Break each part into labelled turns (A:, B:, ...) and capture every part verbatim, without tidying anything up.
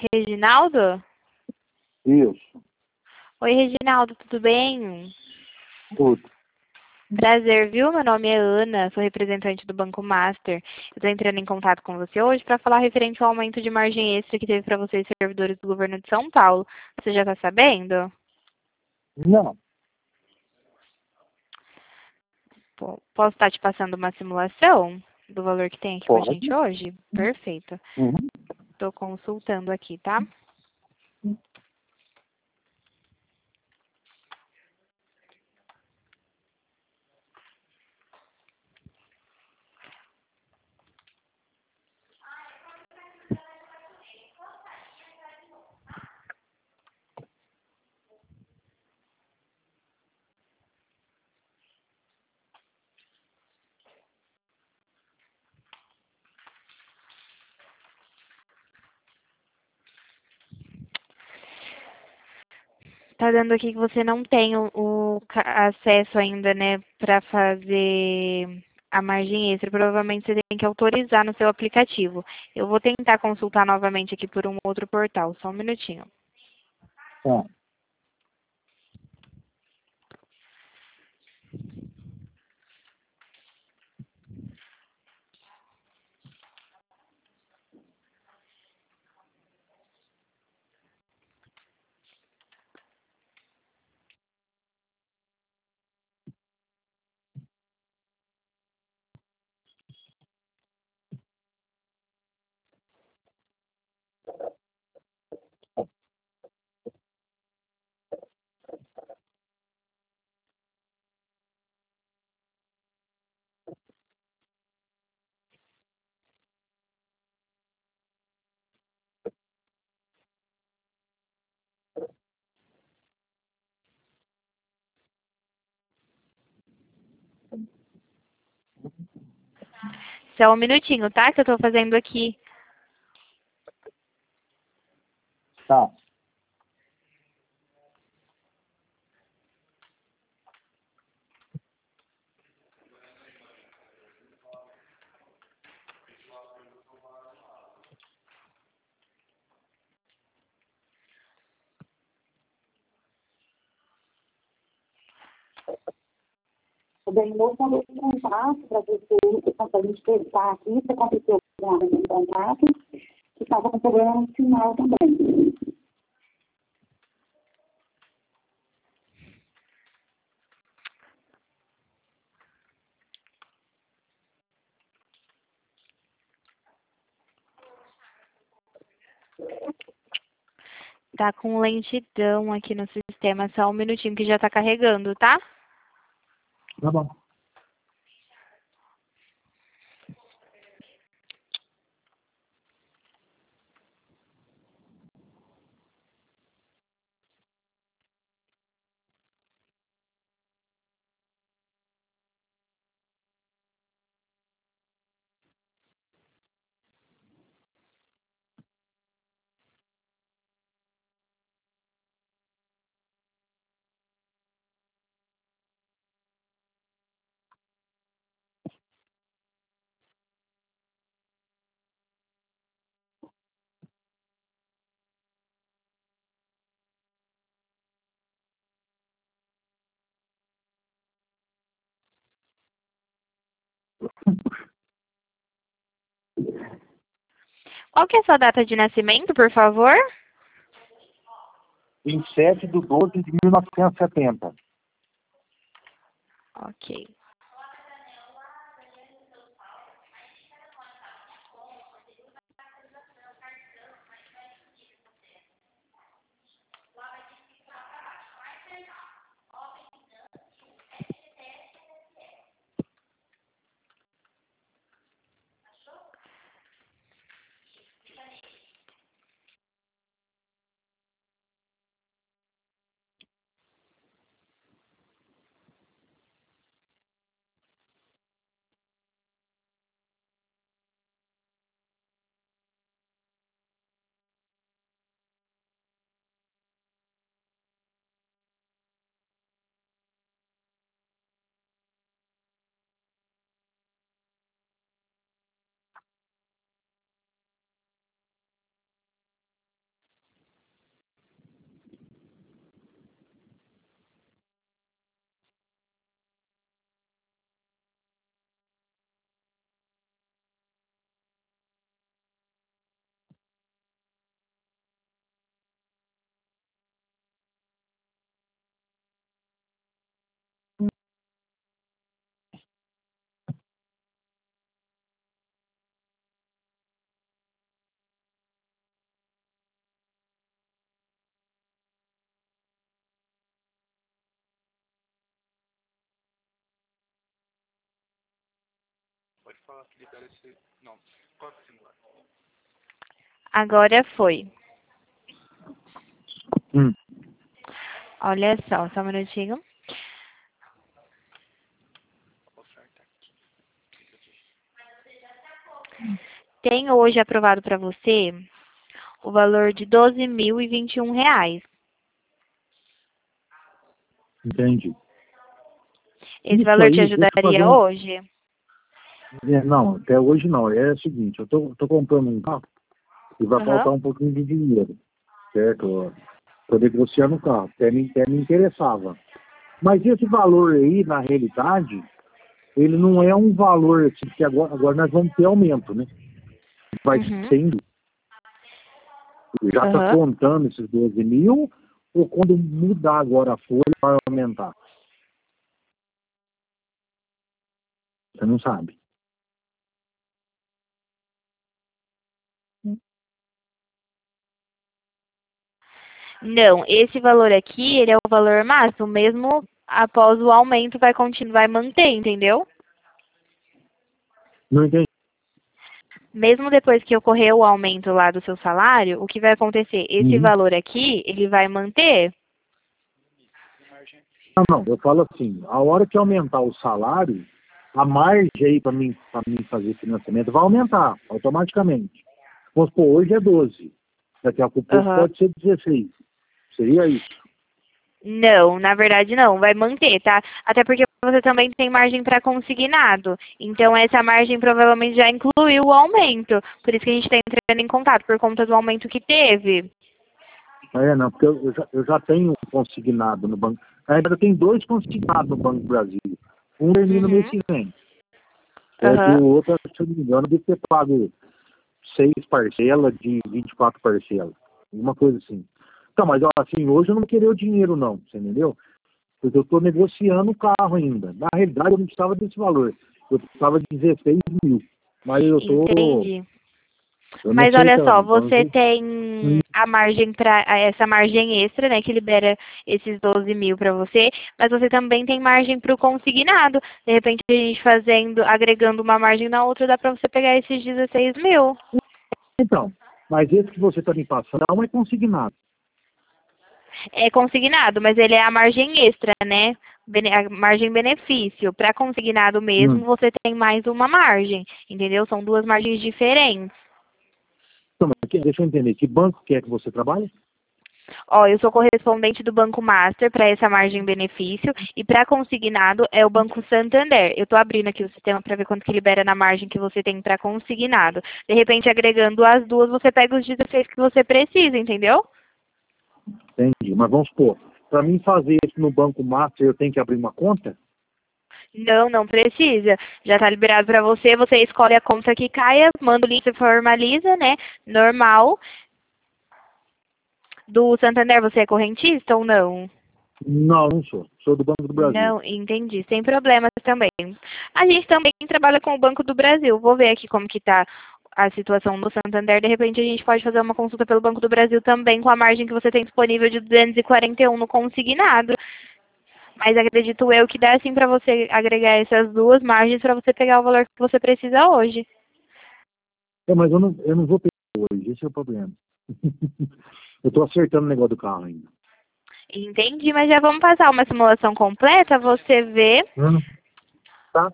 A: Reginaldo?
B: Isso,
A: Oi, Reginaldo, tudo bem?
B: tudo.
A: Prazer, viu? Meu nome é Ana, sou representante do Banco Master. Eu estou entrando em contato com você hoje para falar referente ao aumento de margem extra que teve para vocês, servidores do governo de São Paulo. Você já está sabendo?
B: Não,
A: Pô, posso estar te passando uma simulação do valor que tem aqui para a gente
B: pode.
A: hoje? Perfeito.
B: Uhum.
A: Estou consultando aqui, tá? Tá dando aqui que você não tem o, o ca- acesso ainda, né, para fazer a margem extra. Provavelmente você tem que autorizar no seu aplicativo. Eu vou tentar consultar novamente aqui por um outro portal. Só um minutinho.
B: Tá.
A: Só um minutinho, tá? Que eu tô fazendo aqui.
B: Tá. Bem, eu vou esse contato para você, para a gente testar aqui, se aconteceu alguma coisa no contato, que estava com problema no sinal também.
A: Tá com lentidão aqui no sistema. Só um minutinho que já tá carregando, tá?
B: Tá bom.
A: Qual que é a sua data de nascimento, por favor?
B: vinte e sete de doze de mil novecentos e setenta.
A: Ok. Agora foi.
C: Hum.
A: Olha só, só um minutinho. Tem hoje aprovado para você o valor de doze mil e vinte e um reais.
C: Entendi.
A: Esse
C: Isso
A: valor
C: aí,
A: te
C: deixa eu fazer
A: ajudaria
C: um...
A: hoje?
C: É, não, até hoje não. É o seguinte, eu tô, tô comprando um carro e vai
A: Aham.
C: faltar um pouquinho de dinheiro, certo? Estou negociando o carro, até me, até me interessava. Mas esse valor aí, na realidade, ele não é um valor assim, que agora, agora nós vamos ter aumento, né? Vai
A: Uhum.
C: sendo. Já está
A: Aham.
C: contando esses doze mil, ou quando mudar agora a folha, vai aumentar? Você não sabe.
A: Não, esse valor aqui, ele é o valor máximo, mesmo após o aumento vai continuar, vai manter, entendeu?
C: Não entendi.
A: Mesmo depois que ocorrer o aumento lá do seu salário, o que vai acontecer? Esse
C: Uhum.
A: valor aqui, ele vai manter?
C: Não, não, eu falo assim, a hora que aumentar o salário, a margem aí para mim, para mim fazer financiamento vai aumentar automaticamente. Vamos supor, hoje é doze, daqui a pouco
A: Aham.
C: pode ser dezesseis. Seria isso?
A: Não, na verdade não, vai manter, tá? Até porque você também tem margem para consignado. Então essa margem provavelmente já incluiu o aumento. Por isso que a gente está entrando em contato, por conta do aumento que teve.
C: É, não, porque eu, eu já, eu já tenho um consignado no banco. Ainda tem dois consignados no Banco do Brasil. Um termina no mês
A: Uhum.
C: que vem. Certo? E
A: Aham.
C: o outro, se eu não me engano, deve ter pago seis parcelas de vinte e quatro parcelas. Uma coisa assim. Então, mas ó, assim, hoje eu não queria o dinheiro, não, você entendeu? Porque eu estou negociando o carro ainda. Na realidade, eu não precisava desse valor. Eu precisava de dezesseis mil. Mas eu estou.
A: Entendi.
C: Eu não
A: Mas olha só,
C: aceitando. Então, eu
A: você
C: vou...
A: tem a margem para essa margem extra, né, que libera esses doze mil para você, mas você também tem margem para o consignado. De repente, a gente fazendo, agregando uma margem na outra, dá para você pegar esses dezesseis mil.
C: Então, mas esse que você está me passando não é consignado.
A: É consignado, mas ele é a margem extra, né? Bene- A margem benefício. Para consignado mesmo,
C: Hum.
A: você tem mais uma margem, entendeu? São duas margens diferentes.
C: Então, mas que- deixa eu entender. Que banco que é que você trabalha?
A: Ó, eu sou correspondente do Banco Master para essa margem benefício e para consignado é o Banco Santander. Eu estou abrindo aqui o sistema para ver quanto que libera na margem que você tem para consignado. De repente, agregando as duas, você pega os dezesseis que você precisa, entendeu?
C: Entendi. Mas vamos supor, para mim fazer isso no Banco Master, eu tenho que abrir uma conta?
A: Não, não precisa. Já está liberado para você. Você escolhe a conta que caia, manda o link, você formaliza, né? Normal. Do Santander, você é correntista ou não?
C: Não, não sou. Sou do Banco do Brasil.
A: Não, entendi. Sem problemas também. A gente também trabalha com o Banco do Brasil. Vou ver aqui como que está a situação no Santander. De repente, a gente pode fazer uma consulta pelo Banco do Brasil também com a margem que você tem disponível de duzentos e quarenta e um no consignado. Mas acredito eu que dá sim para você agregar essas duas margens para você pegar o valor que você precisa hoje.
C: É, mas eu não, eu não vou pegar hoje, esse é o problema. Eu estou acertando o negócio do carro ainda.
A: Entendi, mas já vamos passar uma simulação completa, você vê.
C: Hum. Tá?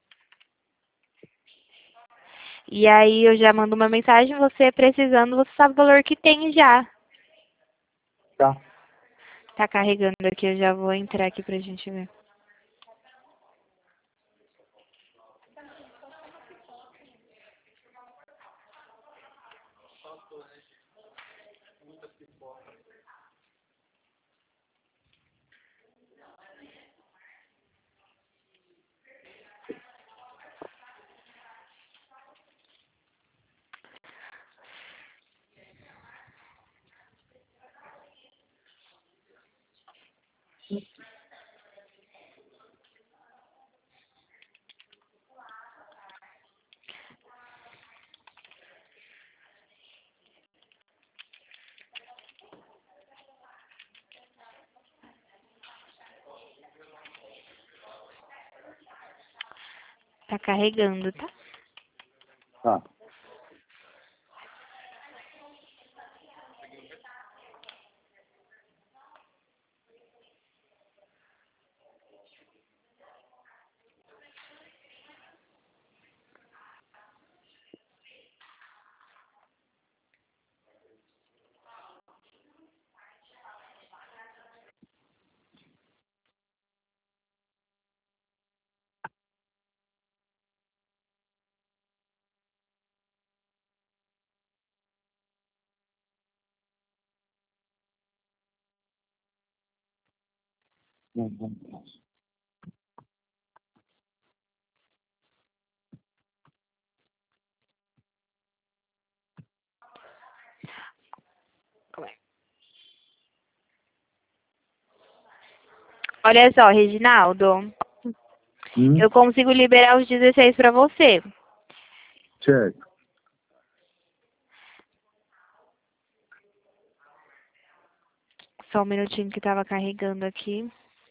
A: E aí eu já mando uma mensagem, você precisando, você sabe o valor que tem já.
C: Tá.
A: Tá carregando aqui, eu já vou entrar aqui pra gente ver. Tá carregando, tá?
C: Tá. Vamos, vamos.
A: Olha só, Reginaldo,
C: Hum?
A: eu consigo liberar os dezesseis para você.
C: Certo.
A: Só um minutinho que tava carregando aqui.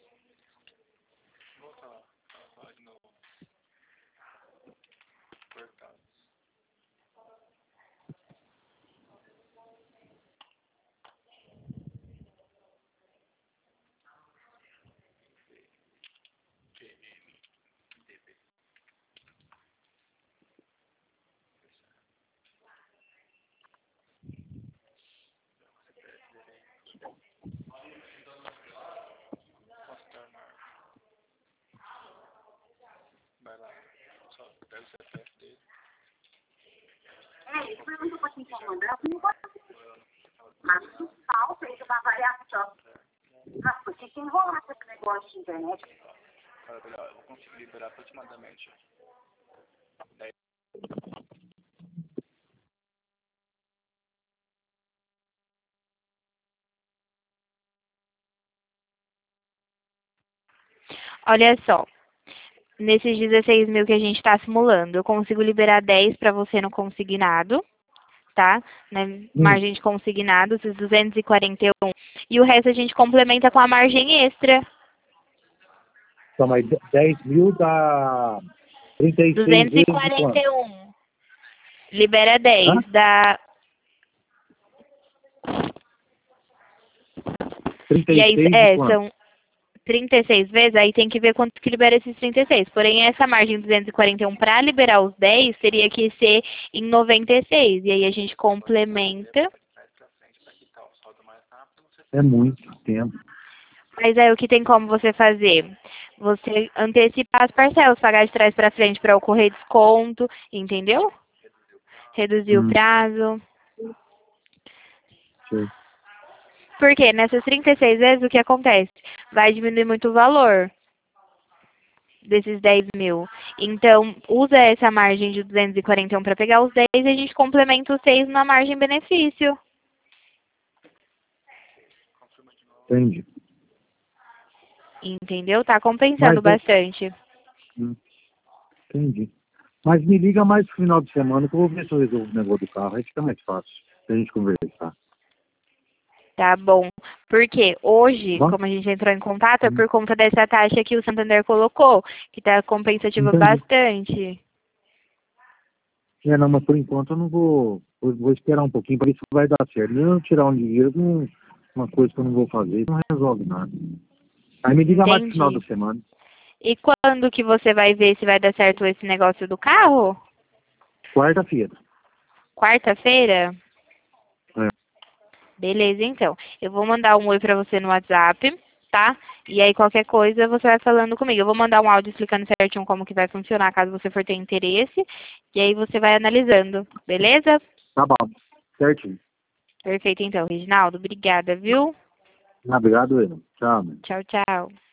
B: É, isso eu não estou incomodando, não pode ser. Mas isso falta, isso vai variar só. Mas por que enrolar com esse negócio de internet?
D: Eu vou conseguir liberar aproximadamente.
A: Olha só, nesses dezesseis mil que a gente está simulando, eu consigo liberar dez para você no consignado, tá? Na margem de consignado, esses duzentos e quarenta e um. E o resto a gente complementa com a margem extra.
C: Então, mas dez mil dá trinta e seis
A: duzentos e
C: vezes
A: quarenta
C: quanto?
A: e um. Libera dez,
C: Hã?
A: dá...
C: trinta
A: E
C: e
A: aí,
C: seis de
A: é,
C: quanto?
A: são trinta e seis vezes, aí tem que ver quanto que libera esses trinta e seis. Porém, essa margem duzentos e quarenta e um para liberar os dez teria que ser em noventa e seis. E aí a gente complementa.
C: É muito tempo.
A: Mas aí o que tem como você fazer? Você antecipar as parcelas, pagar de trás para frente para ocorrer desconto, entendeu? Reduzir o
C: Hum,
A: prazo.
C: sei.
A: Porque nessas trinta e seis vezes o que acontece? Vai diminuir muito o valor desses dez mil. Então, usa essa margem de duzentos e quarenta e um para pegar os dez e a gente complementa os seis na margem benefício.
C: Entendi.
A: Entendeu? Tá compensando
C: Mas,
A: bastante.
C: hum, entendi. Mas me liga mais no final de semana que eu vou ver se eu resolvo o negócio do carro. Aí fica mais fácil pra gente conversar.
A: Tá bom. Porque hoje,
C: Tá bom?
A: como a gente entrou em contato, é
C: Hum,
A: por conta dessa taxa que o Santander colocou, que tá compensativa
C: Entendi.
A: bastante.
C: É, não, mas por enquanto eu não vou. Eu vou esperar um pouquinho para ver se vai dar certo. Nem eu tirar um dinheiro com uma coisa que eu não vou fazer, não resolve nada. Aí me liga mais no final da
A: Entendi.
C: semana.
A: E quando que você vai ver se vai dar certo esse negócio do carro?
C: Quarta-feira.
A: Quarta-feira?
C: É.
A: Beleza, então. Eu vou mandar um oi pra você no WhatsApp, tá? E aí qualquer coisa você vai falando comigo. Eu vou mandar um áudio explicando certinho como que vai funcionar, caso você for ter interesse. E aí você vai analisando, beleza?
C: Tá bom. Certinho.
A: Perfeito, então, Reginaldo. Obrigada, viu?
C: Obrigado, eu. Tchau, meu.
A: Tchau, tchau.